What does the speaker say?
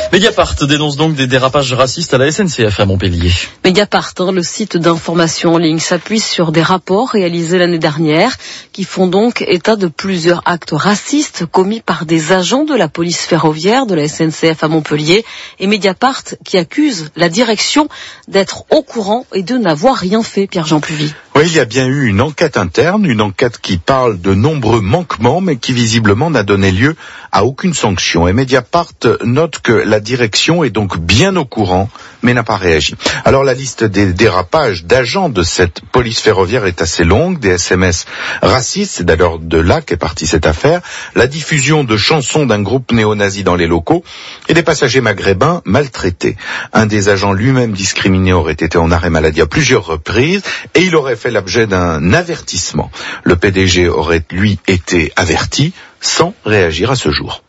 Mediapart dénonce donc des dérapages racistes à la SNCF à Montpellier. Mediapart, le site d'information en ligne, s'appuie sur des rapports réalisés l'année dernière qui font donc état de plusieurs actes racistes commis par des agents de la police ferroviaire de la SNCF à Montpellier, et Mediapart qui accuse la direction d'être au courant et de n'avoir rien fait. Pierre-Jean Pluvy. Oui, il y a bien eu une enquête interne, une enquête qui parle de nombreux manquements, mais qui visiblement n'a donné lieu à aucune sanction. Et Mediapart note que la direction est donc bien au courant, mais n'a pas réagi. Alors la liste des dérapages d'agents de cette police ferroviaire est assez longue, des SMS racistes, c'est d'ailleurs de là qu'est partie cette affaire, la diffusion de chansons d'un groupe néo-nazi dans les locaux, et des passagers maghrébins maltraités. Un des agents lui-même discriminé aurait été en arrêt maladie à plusieurs reprises, et il aurait fait l'objet d'un avertissement. Le PDG aurait, lui, été averti sans réagir à ce jour.